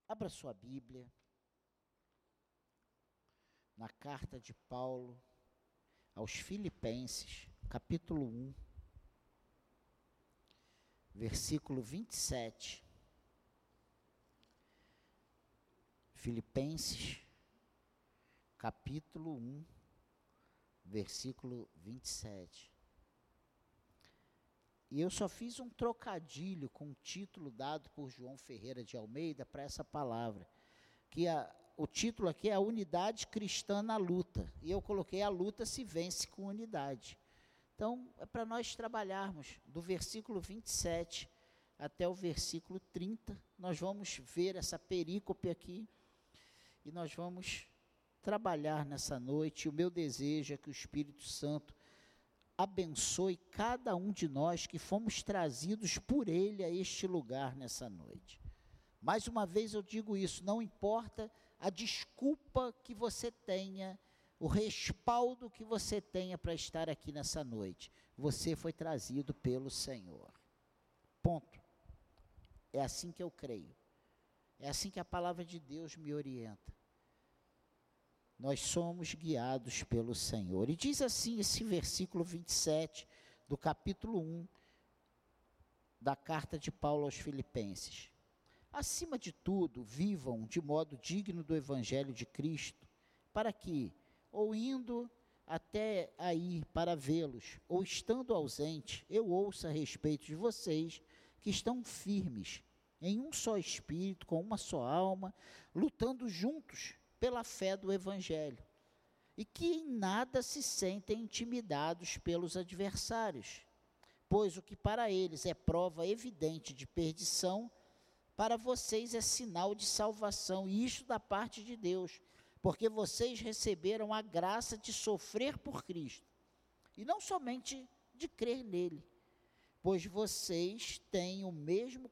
Abra sua Bíblia na carta de Paulo aos Filipenses, capítulo 1, versículo 27. Filipenses, capítulo 1, versículo 27. E eu só fiz um trocadilho com o título dado por João Ferreira de Almeida para essa palavra, que o título aqui é A Unidade Cristã na Luta, e eu coloquei A Luta se vence com unidade. Então, é para nós trabalharmos do versículo 27 até o versículo 30, nós vamos ver essa perícope aqui, e nós vamos trabalhar nessa noite. O meu desejo é que o Espírito Santo abençoe cada um de nós que fomos trazidos por Ele a este lugar nessa noite. Mais uma vez eu digo isso, não importa a desculpa que você tenha, o respaldo que você tenha para estar aqui nessa noite, você foi trazido pelo Senhor. Ponto. É assim que eu creio. É assim que a palavra de Deus me orienta. Nós somos guiados pelo Senhor. E diz assim esse versículo 27 do capítulo 1 da carta de Paulo aos Filipenses. Acima de tudo, vivam de modo digno do Evangelho de Cristo, para que, ou indo até aí para vê-los, ou estando ausente, eu ouça a respeito de vocês que estão firmes, em um só espírito, com uma só alma, lutando juntos pela fé do Evangelho, e que em nada se sentem intimidados pelos adversários, pois o que para eles é prova evidente de perdição, para vocês é sinal de salvação, e isto da parte de Deus, porque vocês receberam a graça de sofrer por Cristo, e não somente de crer nele, pois vocês têm o mesmo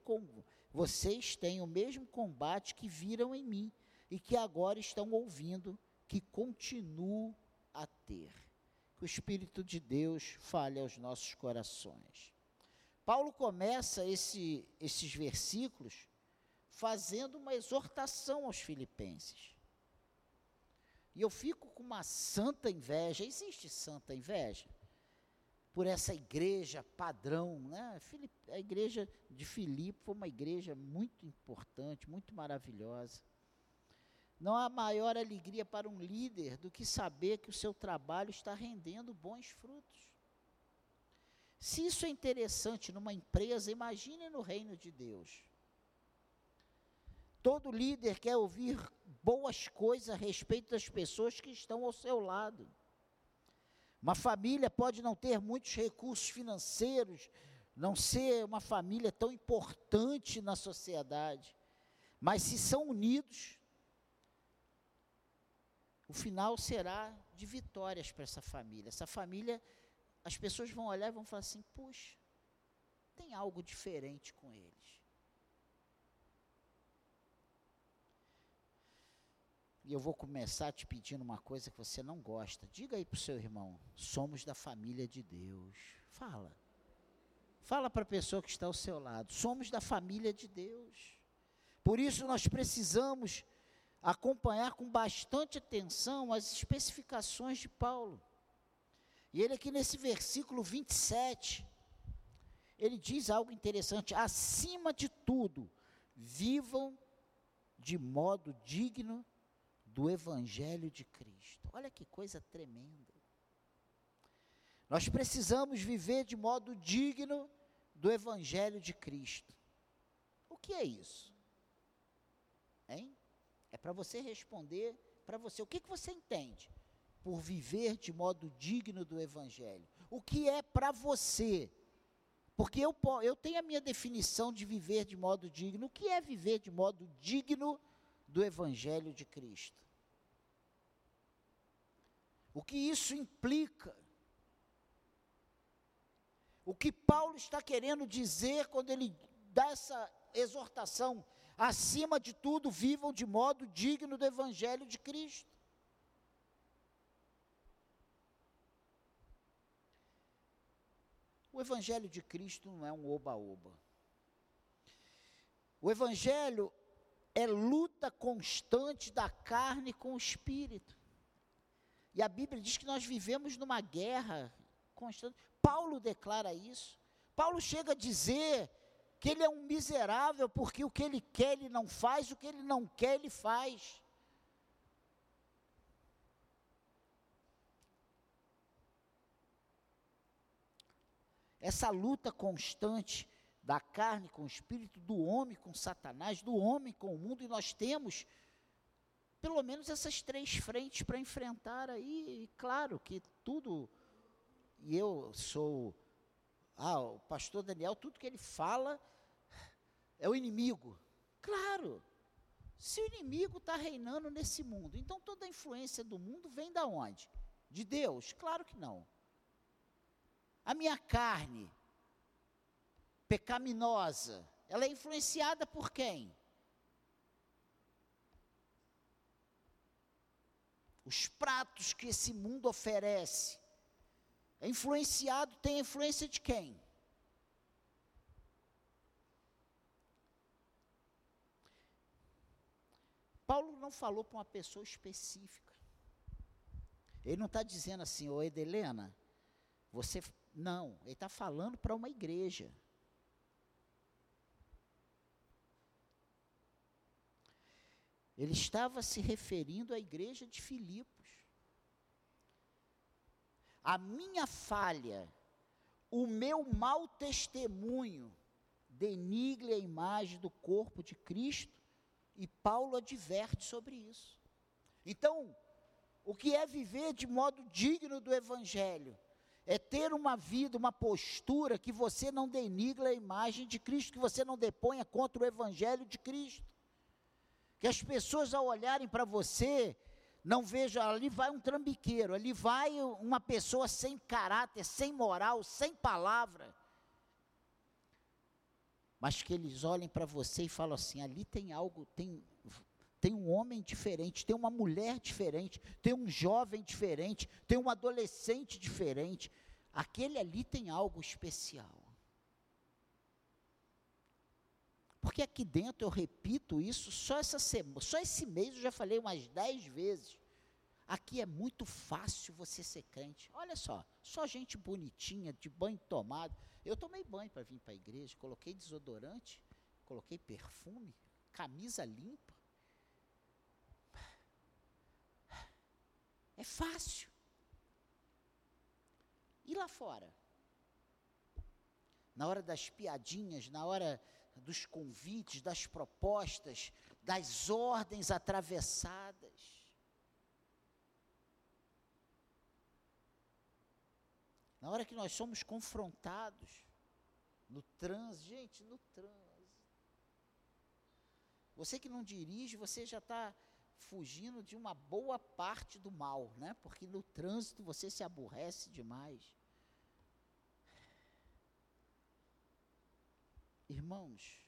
combate que viram em mim, e que agora estão ouvindo, que continuo a ter. Que o Espírito de Deus fale aos nossos corações. Paulo começa esses versículos fazendo uma exortação aos filipenses. E eu fico com uma santa inveja, existe santa inveja? Por essa igreja padrão, né? A igreja de Filipe foi uma igreja muito importante, muito maravilhosa. Não há maior alegria para um líder do que saber que o seu trabalho está rendendo bons frutos. Se isso é interessante numa empresa, imagine no reino de Deus. Todo líder quer ouvir boas coisas a respeito das pessoas que estão ao seu lado. Uma família pode não ter muitos recursos financeiros, não ser uma família tão importante na sociedade, mas se são unidos, o final será de vitórias para essa família. Essa família, as pessoas vão olhar e vão falar assim, puxa, tem algo diferente com eles. E eu vou começar te pedindo uma coisa que você não gosta. Diga aí para o seu irmão, somos da família de Deus. Fala. Fala para a pessoa que está ao seu lado, somos da família de Deus. Por isso nós precisamos acompanhar com bastante atenção as especificações de Paulo. E ele aqui nesse versículo 27, ele diz algo interessante, acima de tudo, vivam de modo digno do Evangelho de Cristo. Olha que coisa tremenda. Nós precisamos viver de modo digno do Evangelho de Cristo. O que é isso? Hein? É para você responder para você. O que você entende por viver de modo digno do Evangelho? O que é para você? Porque eu tenho a minha definição de viver de modo digno. O que é viver de modo digno do Evangelho de Cristo? O que isso implica? O que Paulo está querendo dizer quando ele dá essa exortação? Acima de tudo, vivam de modo digno do Evangelho de Cristo. O Evangelho de Cristo não é um oba-oba. O Evangelho é luta constante da carne com o espírito. E a Bíblia diz que nós vivemos numa guerra constante. Paulo declara isso. Paulo chega a dizer que ele é um miserável, porque o que ele quer ele não faz, o que ele não quer ele faz. Essa luta constante da carne com o espírito, do homem com Satanás, do homem com o mundo, e nós temos pelo menos essas 3 frentes para enfrentar aí. E claro que tudo, e eu sou, o pastor Daniel, tudo que ele fala é o inimigo. Claro, se o inimigo está reinando nesse mundo, então toda a influência do mundo vem da onde? De Deus? Claro que não. A minha carne pecaminosa, ela é influenciada por quem? Os pratos que esse mundo oferece, é influenciado, tem a influência de quem? Paulo não falou para uma pessoa específica. Ele não está dizendo assim, ô Edelena, você... Não, ele está falando para uma igreja. Ele estava se referindo à igreja de Filipos. A minha falha, o meu mau testemunho, denigre a imagem do corpo de Cristo, e Paulo adverte sobre isso. Então, o que é viver de modo digno do Evangelho? É ter uma vida, uma postura que você não denigre a imagem de Cristo, que você não deponha contra o Evangelho de Cristo. Que as pessoas ao olharem para você, não vejam, ali vai um trambiqueiro, ali vai uma pessoa sem caráter, sem moral, sem palavra. Mas que eles olhem para você e falam assim, ali tem algo, tem um homem diferente, tem uma mulher diferente, tem um jovem diferente, tem um adolescente diferente. Aquele ali tem algo especial. Porque aqui dentro, eu repito isso, só esse mês eu já falei umas 10 vezes. Aqui é muito fácil você ser crente. Olha só gente bonitinha, de banho tomado. Eu tomei banho para vir para a igreja, coloquei desodorante, coloquei perfume, camisa limpa. É fácil. E lá fora? Na hora das piadinhas, na hora dos convites, das propostas, das ordens atravessadas. Na hora que nós somos confrontados, no trânsito, gente, no trânsito. Você que não dirige, você já está fugindo de uma boa parte do mal, né? Porque no trânsito você se aborrece demais. Irmãos,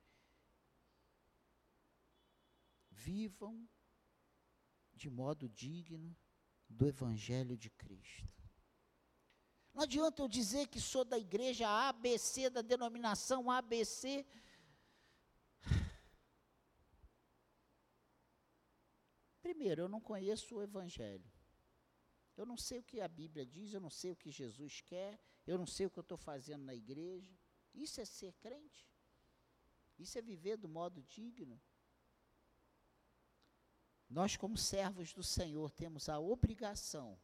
vivam de modo digno do Evangelho de Cristo. Não adianta eu dizer que sou da igreja ABC, da denominação ABC. Primeiro, eu não conheço o Evangelho. Eu não sei o que a Bíblia diz, eu não sei o que Jesus quer, eu não sei o que eu estou fazendo na igreja. Isso é ser crente? Isso é viver do modo digno? Nós, como servos do Senhor, temos a obrigação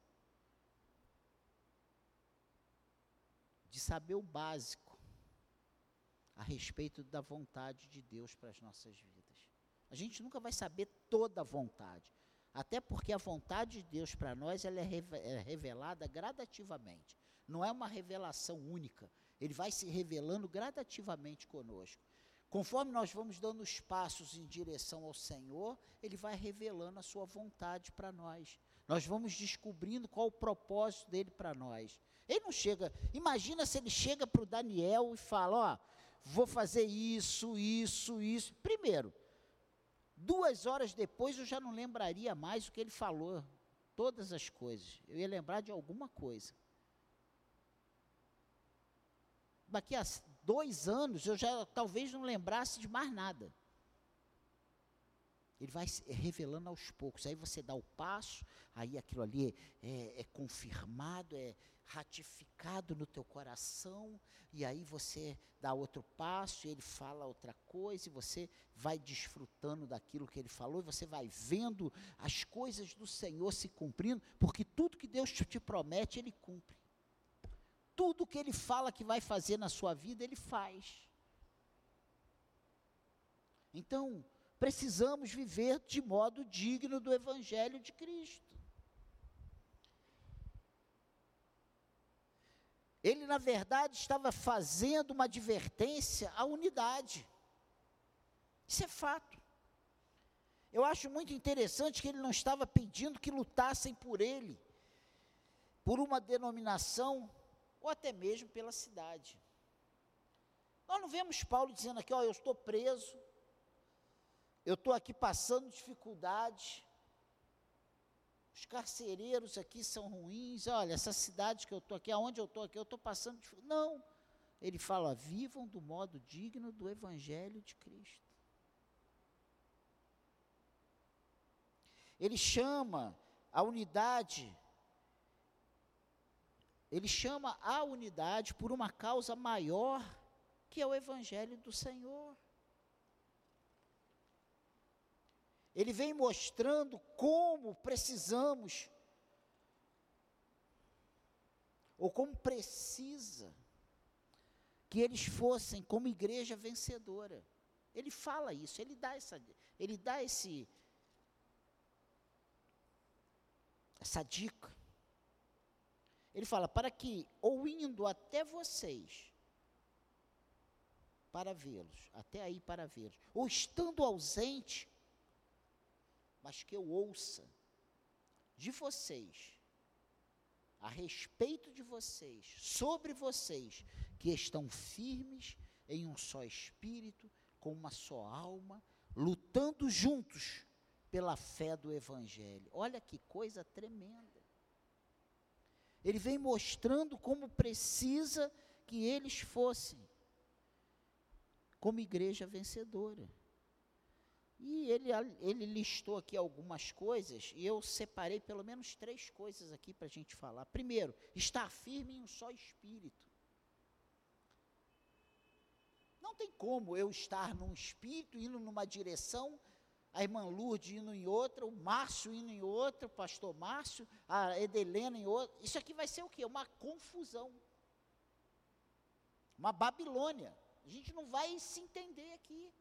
de saber o básico a respeito da vontade de Deus para as nossas vidas. A gente nunca vai saber toda a vontade, até porque a vontade de Deus para nós ela é revelada gradativamente. Não é uma revelação única. Ele vai se revelando gradativamente conosco. Conforme nós vamos dando os passos em direção ao Senhor, Ele vai revelando a sua vontade para nós. Nós vamos descobrindo qual o propósito dEle para nós. Ele não chega, imagina se Ele chega para o Daniel e fala, vou fazer isso. Primeiro, 2 horas depois eu já não lembraria mais o que Ele falou, todas as coisas. Eu ia lembrar de alguma coisa. Daqui a 2 anos, eu já talvez não lembrasse de mais nada. ele vai revelando aos poucos. Aí você dá o passo, aí aquilo ali é confirmado, é ratificado no teu coração, e aí você dá outro passo, e ele fala outra coisa, e você vai desfrutando daquilo que ele falou, e você vai vendo as coisas do Senhor se cumprindo, porque tudo que Deus te promete, Ele cumpre. Tudo que Ele fala que vai fazer na sua vida, Ele faz. Então, precisamos viver de modo digno do Evangelho de Cristo. Ele, na verdade, estava fazendo uma advertência à unidade. Isso é fato. Eu acho muito interessante que ele não estava pedindo que lutassem por ele, por uma denominação, ou até mesmo pela cidade. Nós não vemos Paulo dizendo aqui, eu estou preso, eu estou aqui passando dificuldade, os carcereiros aqui são ruins, olha, essa cidade que eu estou aqui, aonde eu estou passando dificuldade. Não, ele fala, vivam do modo digno do Evangelho de Cristo. Ele chama a unidade por uma causa maior, que é o Evangelho do Senhor. Ele vem mostrando como precisamos, ou como precisa, que eles fossem como igreja vencedora. Ele fala isso, ele dá essa dica. Ele fala, para que, ou indo até vocês, para vê-los, até aí para vê-los, ou estando ausente, mas que eu ouça de vocês, a respeito de vocês, sobre vocês, que estão firmes em um só espírito, com uma só alma, lutando juntos pela fé do Evangelho. Olha que coisa tremenda. Ele vem mostrando como precisa que eles fossem como igreja vencedora. E ele listou aqui algumas coisas, e eu separei pelo menos 3 coisas aqui para a gente falar. Primeiro, estar firme em um só espírito. Não tem como eu estar num espírito, indo numa direção, a irmã Lourdes indo em outra, o Márcio indo em outra, o pastor Márcio, a Edelena em outra. Isso aqui vai ser o quê? Uma confusão. Uma Babilônia. A gente não vai se entender aqui.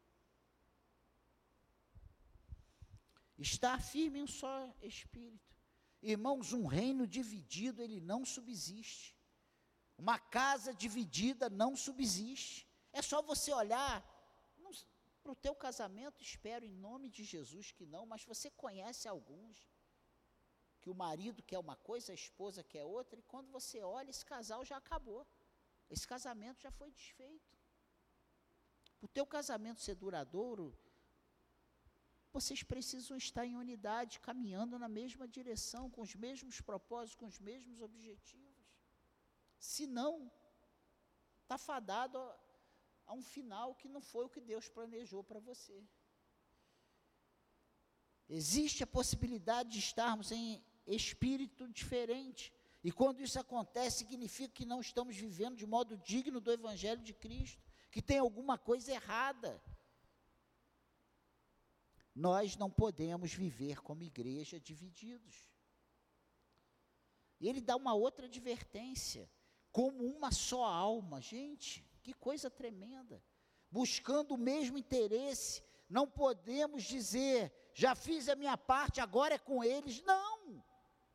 Estar firme em um só espírito. Irmãos, um reino dividido, ele não subsiste. Uma casa dividida não subsiste. É só você olhar para o teu casamento, espero em nome de Jesus que não, mas você conhece alguns, que o marido quer uma coisa, a esposa quer outra, e quando você olha, esse casal já acabou. Esse casamento já foi desfeito. Para o teu casamento ser duradouro, vocês precisam estar em unidade, caminhando na mesma direção, com os mesmos propósitos, com os mesmos objetivos. Senão, está fadado a um final que não foi o que Deus planejou para você. Existe a possibilidade de estarmos em espírito diferente, e quando isso acontece, significa que não estamos vivendo de modo digno do Evangelho de Cristo, que tem alguma coisa errada. Nós não podemos viver como igreja divididos. E ele dá uma outra advertência, como uma só alma. Gente, que coisa tremenda. Buscando o mesmo interesse, não podemos dizer, já fiz a minha parte, agora é com eles. Não!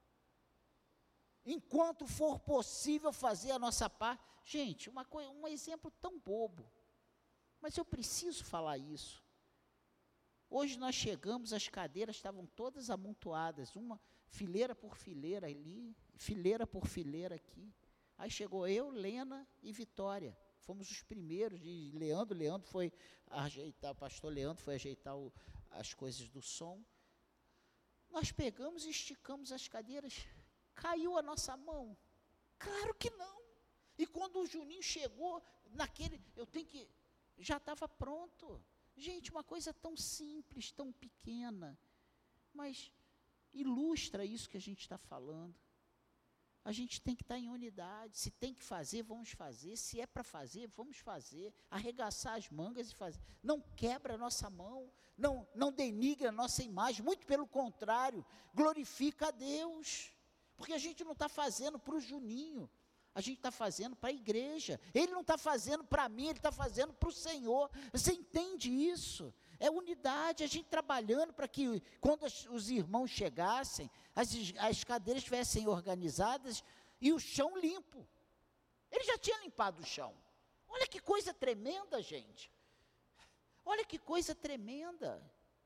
Enquanto for possível fazer a nossa parte. Gente, um exemplo tão bobo, mas eu preciso falar isso. Hoje nós chegamos, as cadeiras estavam todas amontoadas, uma fileira por fileira ali, fileira por fileira aqui. Aí chegou eu, Lena e Vitória. Fomos os primeiros, e Leandro foi ajeitar, o pastor Leandro foi ajeitar as coisas do som. Nós pegamos e esticamos as cadeiras, caiu a nossa mão? Claro que não. E quando o Juninho chegou, já estava pronto. Gente, uma coisa tão simples, tão pequena, mas ilustra isso que a gente está falando. A gente tem que estar em unidade. Se tem que fazer, vamos fazer. Se é para fazer, vamos fazer. Arregaçar as mangas e fazer. Não quebra a nossa mão, não denigra a nossa imagem, muito pelo contrário, glorifica a Deus. Porque a gente não está fazendo para o Juninho, a gente está fazendo para a igreja. Ele não está fazendo para mim, ele está fazendo para o Senhor. Você entende isso? É unidade, a gente trabalhando para que quando os irmãos chegassem, as cadeiras estivessem organizadas e o chão limpo. Ele já tinha limpado o chão. Olha que coisa tremenda, gente. Olha que coisa tremenda.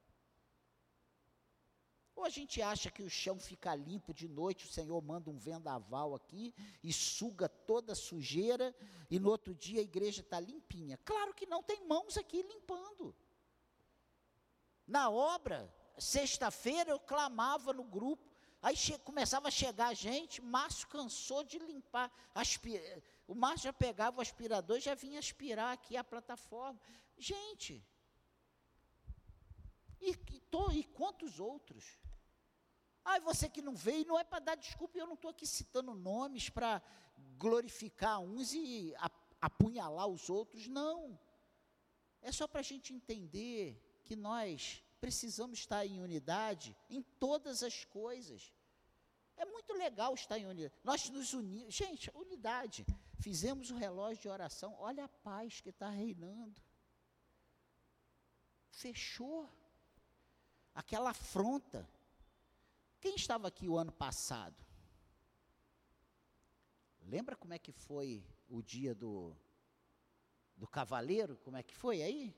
Ou a gente acha que o chão fica limpo de noite, o Senhor manda um vendaval aqui e suga toda a sujeira e no outro dia a igreja está limpinha. Claro que não, tem mãos aqui limpando. Na obra, sexta-feira eu clamava no grupo, aí começava a chegar gente, Márcio cansou de limpar, o Márcio já pegava o aspirador e já vinha aspirar aqui a plataforma. Gente, e quantos outros? Você que não veio, não é para dar desculpa, eu não estou aqui citando nomes para glorificar uns e apunhalar os outros, não. É só para a gente entender que nós precisamos estar em unidade em todas as coisas. É muito legal estar em unidade. Nós nos unimos. Gente, unidade. Fizemos o relógio de oração. Olha a paz que está reinando. Fechou. Aquela afronta. Quem estava aqui o ano passado? Lembra como é que foi o dia do cavaleiro? Como é que foi aí?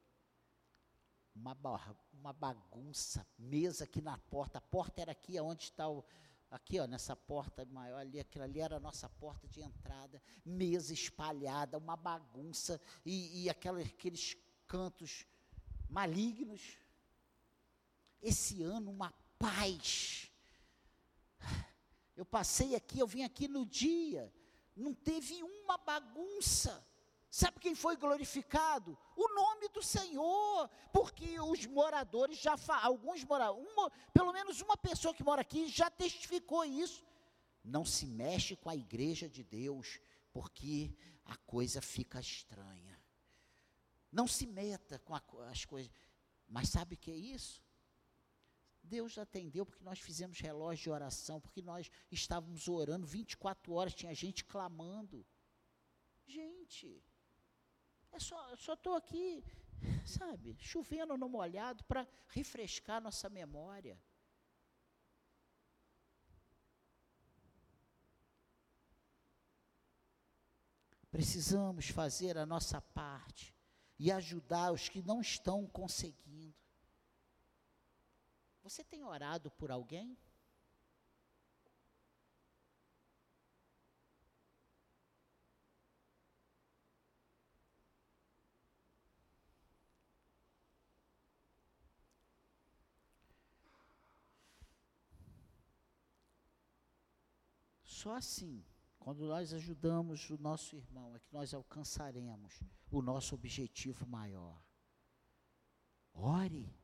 Uma bagunça, mesa aqui na porta, a porta era aqui, onde está aqui, ó, nessa porta maior ali, aquilo ali era a nossa porta de entrada, mesa espalhada, uma bagunça, e aqueles cantos malignos. Esse ano, uma paz. Eu passei aqui, eu vim aqui no dia, não teve uma bagunça. Sabe quem foi glorificado? O nome do Senhor, porque os moradores pelo menos uma pessoa que mora aqui já testificou isso. Não se mexe com a igreja de Deus, porque a coisa fica estranha. Não se meta com as coisas. Mas sabe o que é isso? Deus atendeu porque nós fizemos relógio de oração, porque nós estávamos orando 24 horas, tinha gente clamando. Gente, eu só estou aqui, sabe, chovendo no molhado para refrescar nossa memória. Precisamos fazer a nossa parte e ajudar os que não estão conseguindo. Você tem orado por alguém? Só assim, quando nós ajudamos o nosso irmão, é que nós alcançaremos o nosso objetivo maior. Ore.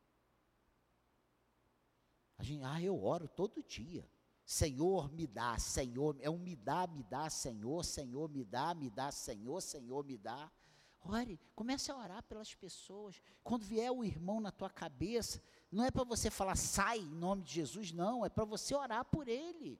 Eu oro todo dia. Senhor, me dá, Senhor, me dá, Senhor, Senhor, me dá, Senhor, Senhor, me dá. Ore, comece a orar pelas pessoas. Quando vier o irmão na tua cabeça, não é para você falar, sai em nome de Jesus, não, é para você orar por ele.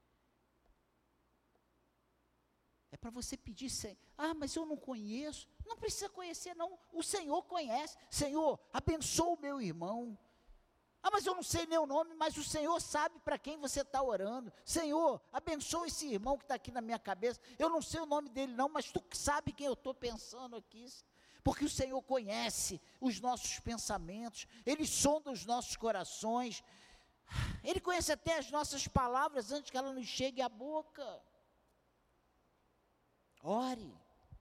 É para você pedir, mas eu não conheço. Não precisa conhecer, não. O Senhor conhece. Senhor, abençoa o meu irmão. Mas eu não sei nem o nome, mas o Senhor sabe para quem você está orando. Senhor, abençoa esse irmão que está aqui na minha cabeça. Eu não sei o nome dele não, mas tu sabe quem eu estou pensando aqui. Porque o Senhor conhece os nossos pensamentos, Ele sonda os nossos corações. Ele conhece até as nossas palavras antes que ela nos chegue à boca. Ore.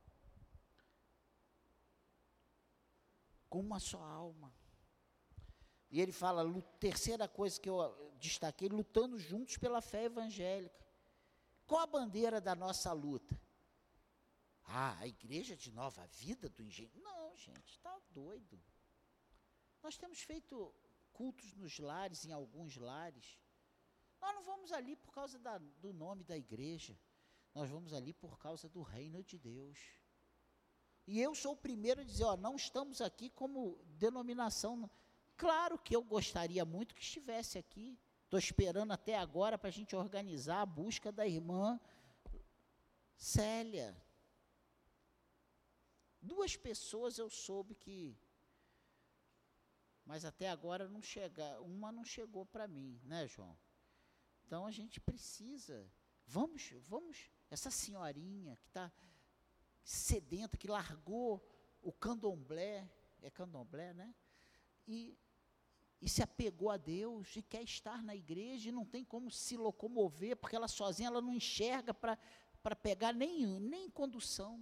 Com uma só alma. E ele fala, terceira coisa que eu destaquei, lutando juntos pela fé evangélica. Qual a bandeira da nossa luta? Ah, a igreja de Nova Vida do Engenho. Não, gente, está doido. Nós temos feito cultos nos lares, em alguns lares. Nós não vamos ali por causa do nome da igreja. Nós vamos ali por causa do reino de Deus. E eu sou o primeiro a dizer, não estamos aqui como denominação. Claro que eu gostaria muito que estivesse aqui. Estou esperando até agora para a gente organizar a busca da irmã Célia. 2 pessoas eu soube que, mas até agora não chega, uma não chegou para mim, né, João? Então a gente precisa, vamos, essa senhorinha que está sedenta, que largou o candomblé, é candomblé, né? E se apegou a Deus, e quer estar na igreja, e não tem como se locomover, porque ela sozinha, ela não enxerga para pegar nem condução.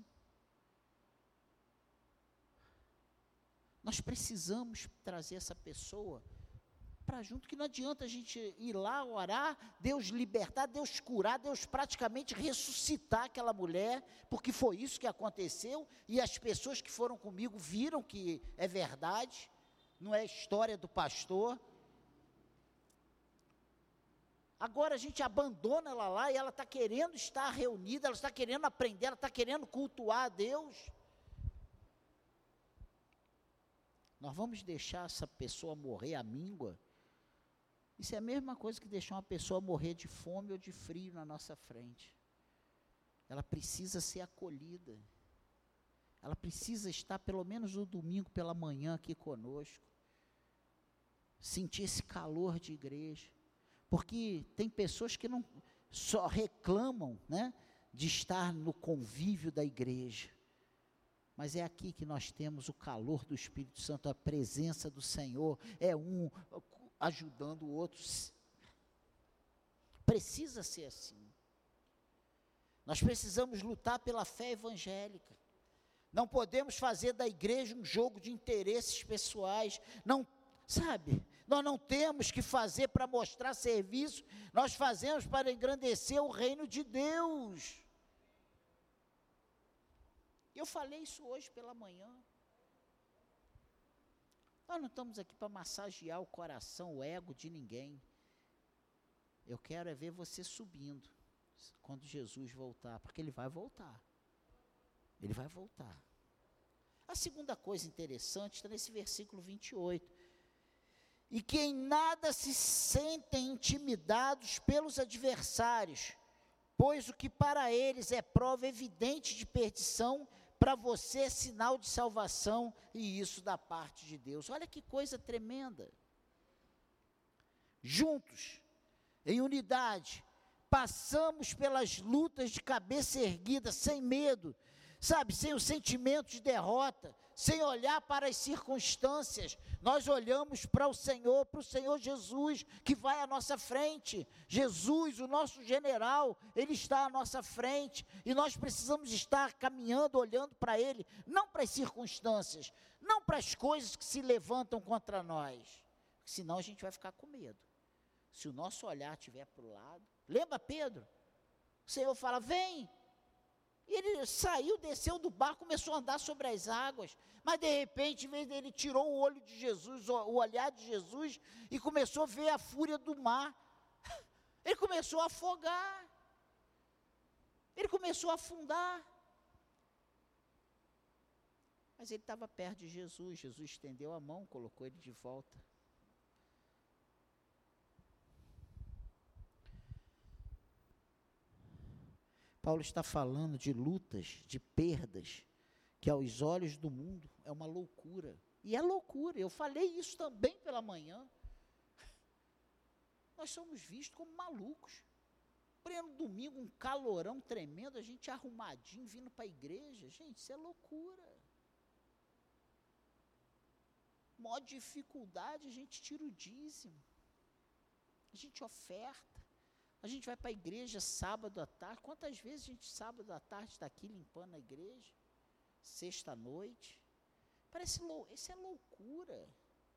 Nós precisamos trazer essa pessoa para junto, que não adianta a gente ir lá orar, Deus libertar, Deus curar, Deus praticamente ressuscitar aquela mulher, porque foi isso que aconteceu, e as pessoas que foram comigo viram que é verdade, não é história do pastor. Agora a gente abandona ela lá, e ela está querendo estar reunida, ela está querendo aprender, ela está querendo cultuar a Deus. Nós vamos deixar essa pessoa morrer à míngua? Isso é a mesma coisa que deixar uma pessoa morrer de fome ou de frio na nossa frente. Ela precisa ser acolhida. Ela precisa estar pelo menos no domingo pela manhã aqui conosco. Sentir esse calor de igreja. Porque tem pessoas que não só reclamam, né, de estar no convívio da igreja. Mas é aqui que nós temos o calor do Espírito Santo, a presença do Senhor, é um ajudando o outro. Precisa ser assim. Nós precisamos lutar pela fé evangélica. Não podemos fazer da igreja um jogo de interesses pessoais. Não, sabe, nós não temos que fazer para mostrar serviço, nós fazemos para engrandecer o reino de Deus. Eu falei isso hoje pela manhã. Nós não estamos aqui para massagear o coração, o ego de ninguém. Eu quero é ver você subindo, quando Jesus voltar, porque Ele vai voltar. Ele vai voltar. A segunda coisa interessante está nesse versículo 28. E que em nada se sentem intimidados pelos adversários, pois o que para eles é prova evidente de perdição, para você é sinal de salvação, e isso da parte de Deus. Olha que coisa tremenda. Juntos, em unidade, passamos pelas lutas de cabeça erguida, sem medo, sabe, sem o sentimento de derrota, sem olhar para as circunstâncias. Nós olhamos para o Senhor Jesus, que vai à nossa frente. Jesus, o nosso general, Ele está à nossa frente, e nós precisamos estar caminhando, olhando para Ele, não para as circunstâncias, não para as coisas que se levantam contra nós, senão a gente vai ficar com medo. Se o nosso olhar estiver para o lado, lembra Pedro? O Senhor fala, vem. E ele saiu, desceu do barco, começou a andar sobre as águas, mas de repente, em vez dele, tirou o olho de Jesus, o olhar de Jesus, e começou a ver a fúria do mar. Ele começou a afogar, ele começou a afundar. Mas ele estava perto de Jesus, Jesus estendeu a mão, colocou ele de volta. Paulo está falando de lutas, de perdas, que aos olhos do mundo é uma loucura. E é loucura, eu falei isso também pela manhã. Nós somos vistos como malucos. Pleno domingo, um calorão tremendo, a gente arrumadinho, vindo para a igreja. Gente, isso é loucura. Maior dificuldade, a gente tira o dízimo. A gente oferta. A gente vai para a igreja sábado à tarde. Quantas vezes a gente sábado à tarde está aqui limpando a igreja? Sexta-noite. Parece isso é loucura.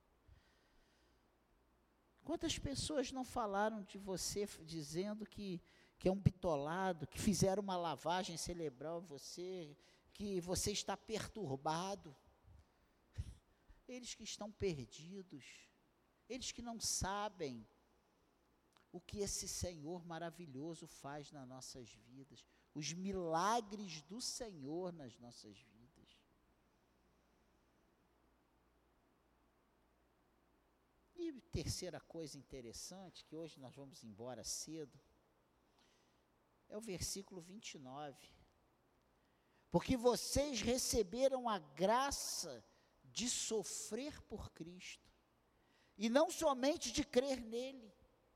Quantas pessoas não falaram de você dizendo que é um bitolado, que fizeram uma lavagem cerebral em você, que você está perturbado, eles que estão perdidos, eles que não sabem o que esse Senhor maravilhoso faz nas nossas vidas, os milagres do Senhor nas nossas vidas. E terceira coisa interessante, que hoje nós vamos embora cedo, é o versículo 29. Porque vocês receberam a graça de sofrer por Cristo, e não somente de crer nele.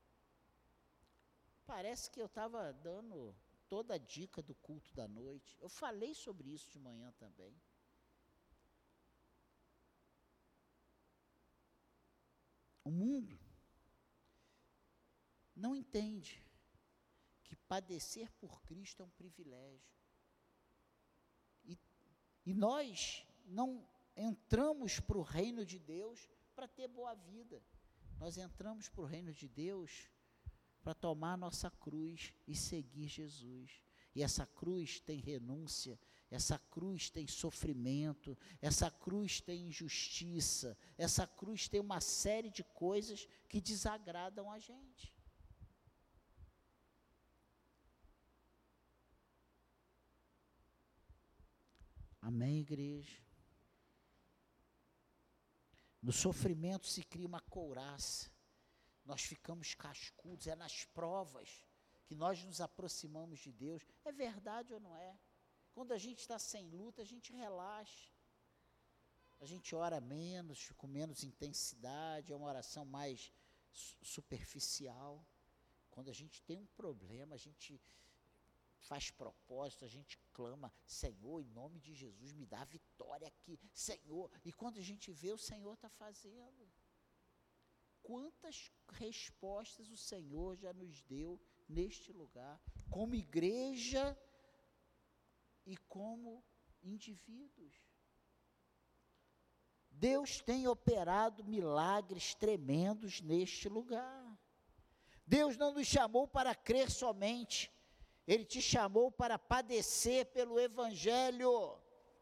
Parece que eu estava dando toda a dica do culto da noite. Eu falei sobre isso de manhã também. O mundo não entende que padecer por Cristo é um privilégio. E nós não entramos para o reino de Deus para ter boa vida. Nós entramos para o reino de Deus para tomar a nossa cruz e seguir Jesus. E essa cruz tem renúncia, essa cruz tem sofrimento, essa cruz tem injustiça, essa cruz tem uma série de coisas que desagradam a gente. Amém, igreja? No sofrimento se cria uma couraça, nós ficamos cascudos, é nas provas que nós nos aproximamos de Deus. É verdade ou não é? Quando a gente está sem luta, a gente relaxa, a gente ora menos, com menos intensidade, é uma oração mais superficial. Quando a gente tem um problema, a gente faz propósito, a gente clama: Senhor, em nome de Jesus, me dá a vitória aqui, Senhor. E quando a gente vê, o Senhor está fazendo. Quantas respostas o Senhor já nos deu neste lugar, como igreja e como indivíduos. Deus tem operado milagres tremendos neste lugar. Deus não nos chamou para crer somente, Ele te chamou para padecer pelo Evangelho.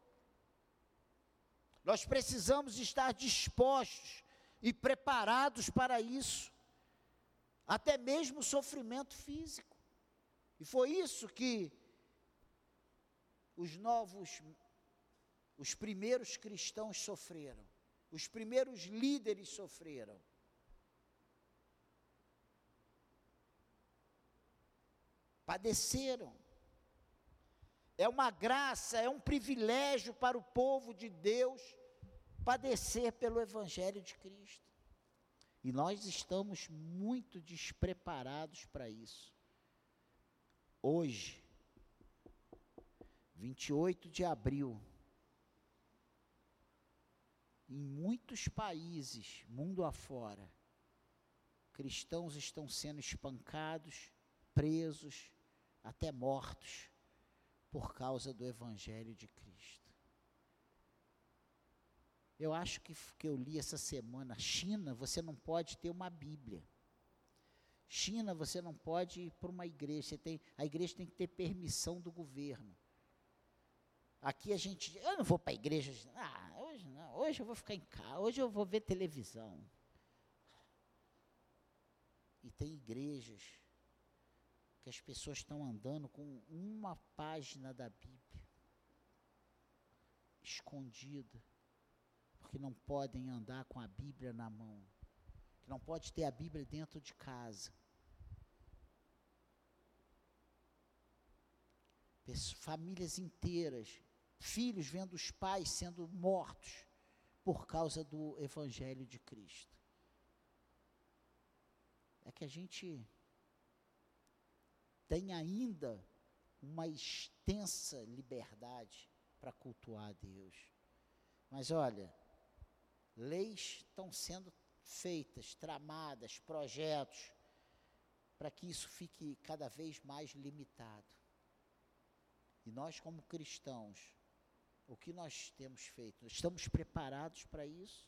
Nós precisamos estar dispostos e preparados para isso, até mesmo o sofrimento físico. E foi isso que os primeiros cristãos sofreram, os primeiros líderes sofreram. Padeceram. É uma graça, é um privilégio para o povo de Deus padecer pelo Evangelho de Cristo. E nós estamos muito despreparados para isso. Hoje, 28 de abril, em muitos países, mundo afora, cristãos estão sendo espancados, presos, até mortos, por causa do Evangelho de Cristo. Eu acho que eu li essa semana, China, você não pode ter uma Bíblia. China, você não pode ir para uma igreja, a igreja tem que ter permissão do governo. Aqui eu não vou para a igreja, hoje não, hoje eu vou ficar em casa, hoje eu vou ver televisão. E tem igrejas que as pessoas estão andando com uma página da Bíblia, escondida, porque não podem andar com a Bíblia na mão, que não pode ter a Bíblia dentro de casa. Famílias inteiras, filhos vendo os pais sendo mortos por causa do Evangelho de Cristo. É que a gente tem ainda uma extensa liberdade para cultuar a Deus. Mas olha, leis estão sendo feitas, tramadas, projetos, para que isso fique cada vez mais limitado. E nós, como cristãos, o que nós temos feito? Estamos preparados para isso?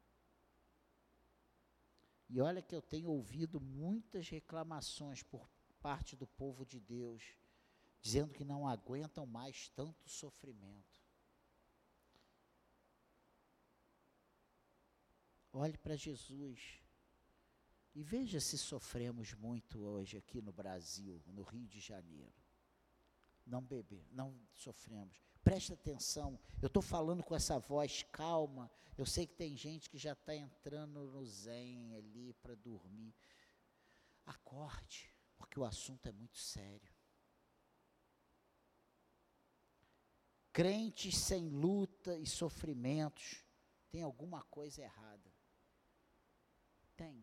E olha que eu tenho ouvido muitas reclamações por parte do povo de Deus, dizendo que não aguentam mais tanto sofrimento. Olhe para Jesus e veja se sofremos muito hoje aqui no Brasil, no Rio de Janeiro. Não sofremos. Presta atenção, eu estou falando com essa voz calma, eu sei que tem gente que já está entrando no zen ali para dormir. Acorde, porque o assunto é muito sério. Crentes sem luta e sofrimentos, tem alguma coisa errada. Tem.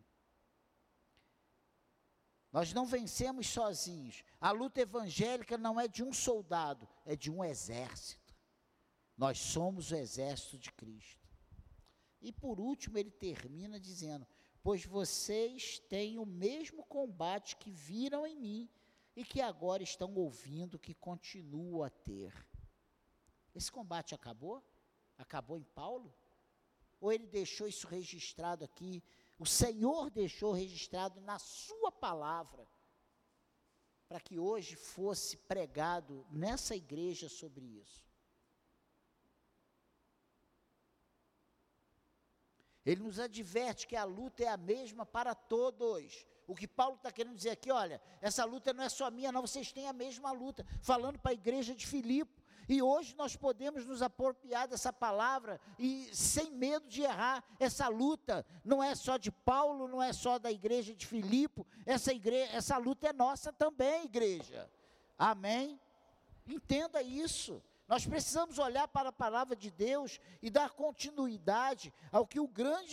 Nós não vencemos sozinhos. A luta evangélica não é de um soldado, é de um exército. Nós somos o exército de Cristo. E por último ele termina dizendo: pois vocês têm o mesmo combate que viram em mim e que agora estão ouvindo que continuo a ter. Esse combate acabou? Acabou em Paulo? Ou ele deixou isso registrado aqui? O Senhor deixou registrado na sua palavra, para que hoje fosse pregado nessa igreja sobre isso. Ele nos adverte que a luta é a mesma para todos. O que Paulo está querendo dizer aqui, olha, essa luta não é só minha não, vocês têm a mesma luta, falando para a igreja de Filipe. E hoje nós podemos nos apropriar dessa palavra e sem medo de errar. Essa luta não é só de Paulo, não é só da igreja de Filipe, essa luta é nossa também, igreja. Amém? Entenda isso. Nós precisamos olhar para a palavra de Deus e dar continuidade ao que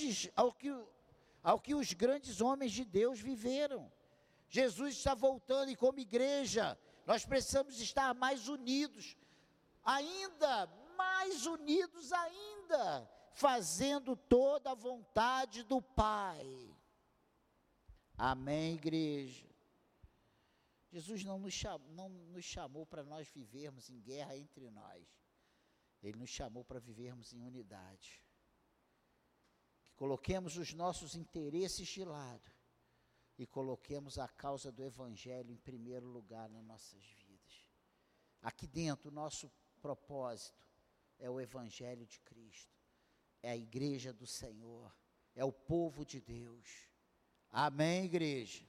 os grandes homens de Deus viveram. Jesus está voltando e como igreja, nós precisamos estar mais unidos, ainda mais unidos ainda, fazendo toda a vontade do Pai. Amém, igreja? Jesus não nos chamou para nós vivermos em guerra entre nós. Ele nos chamou para vivermos em unidade. Que coloquemos os nossos interesses de lado e coloquemos a causa do Evangelho em primeiro lugar nas nossas vidas. Aqui dentro, o nosso propósito é o Evangelho de Cristo, é a igreja do Senhor, é o povo de Deus. Amém, igreja?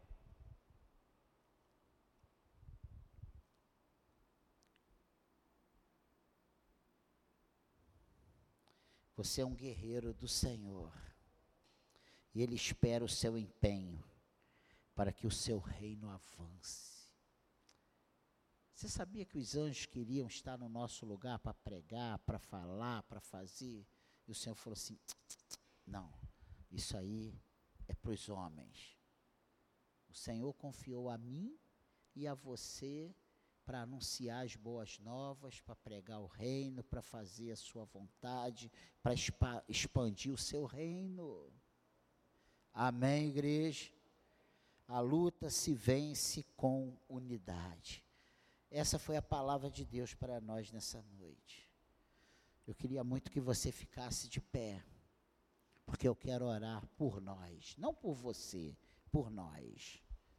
Você é um guerreiro do Senhor, e Ele espera o seu empenho, para que o seu reino avance. Você sabia que os anjos queriam estar no nosso lugar para pregar, para falar, para fazer? E o Senhor falou assim, não, isso aí é para os homens. O Senhor confiou a mim e a você para anunciar as boas novas, para pregar o reino, para fazer a sua vontade, para expandir o seu reino. Amém, igreja? A luta se vence com unidade. Essa foi a palavra de Deus para nós nessa noite. Eu queria muito que você ficasse de pé, porque eu quero orar por nós, não por você, por nós.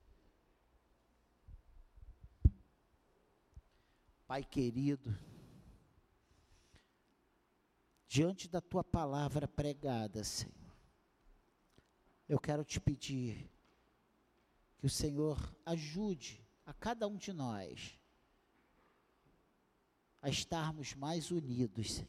Pai querido, diante da tua palavra pregada, Senhor, eu quero te pedir que o Senhor ajude a cada um de nós a estarmos mais unidos, Senhor,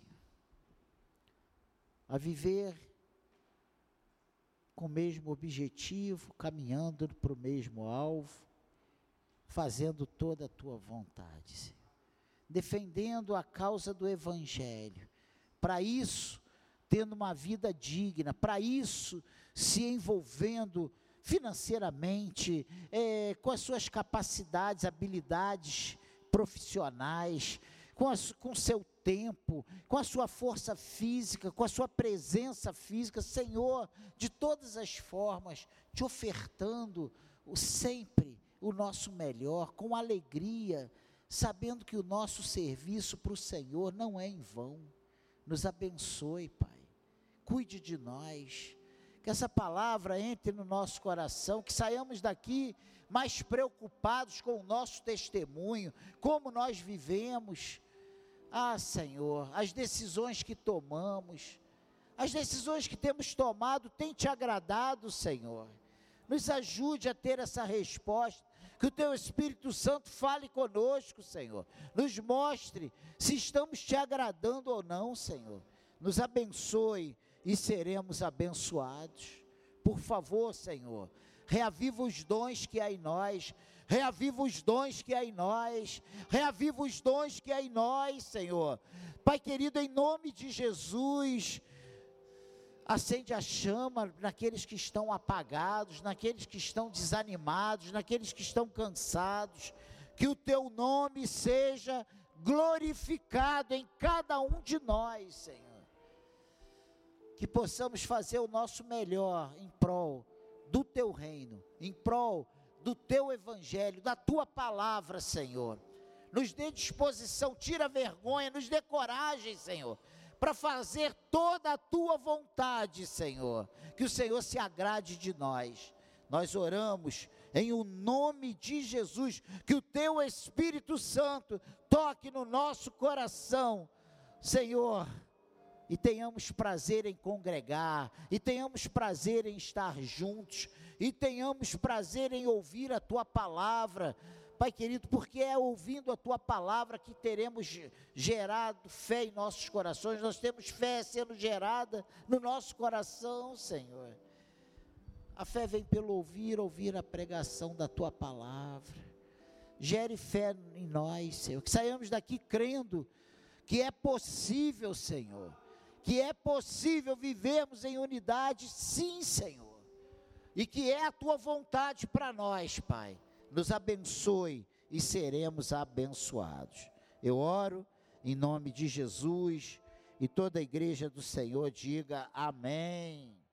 a viver com o mesmo objetivo, caminhando para o mesmo alvo, fazendo toda a tua vontade, Senhor, defendendo a causa do Evangelho, para isso, tendo uma vida digna, para isso, se envolvendo financeiramente, com as suas capacidades, habilidades profissionais, com o seu tempo, com a sua força física, com a sua presença física, Senhor, de todas as formas, te ofertando sempre o nosso melhor, com alegria, sabendo que o nosso serviço para o Senhor não é em vão. Nos abençoe, Pai, cuide de nós, que essa palavra entre no nosso coração, que saiamos daqui mais preocupados com o nosso testemunho, como nós vivemos. Ah, Senhor, as decisões que tomamos, as decisões que temos tomado, têm te agradado, Senhor. Nos ajude a ter essa resposta, que o Teu Espírito Santo fale conosco, Senhor. Nos mostre se estamos te agradando ou não, Senhor. Nos abençoe e seremos abençoados. Por favor, Senhor, reaviva os dons que há em nós, reaviva os dons que há em nós, reaviva os dons que há em nós, Senhor. Pai querido, em nome de Jesus, acende a chama naqueles que estão apagados, naqueles que estão desanimados, naqueles que estão cansados, que o Teu nome seja glorificado em cada um de nós, Senhor. Que possamos fazer o nosso melhor em prol do Teu reino, em prol do Teu evangelho, da Tua palavra, Senhor. Nos dê disposição, tira a vergonha, nos dê coragem, Senhor, para fazer toda a Tua vontade, Senhor. Que o Senhor se agrade de nós. Nós oramos em o nome de Jesus, que o Teu Espírito Santo toque no nosso coração, Senhor, e tenhamos prazer em congregar, e tenhamos prazer em estar juntos, e tenhamos prazer em ouvir a Tua palavra, Pai querido, porque é ouvindo a Tua palavra que teremos gerado fé em nossos corações. Nós temos fé sendo gerada no nosso coração, Senhor. A fé vem pelo ouvir a pregação da Tua palavra. Gere fé em nós, Senhor, que saiamos daqui crendo que é possível, Senhor, que é possível vivermos em unidade, sim, Senhor, e que é a Tua vontade para nós, Pai. Nos abençoe e seremos abençoados. Eu oro em nome de Jesus, e toda a igreja do Senhor diga amém.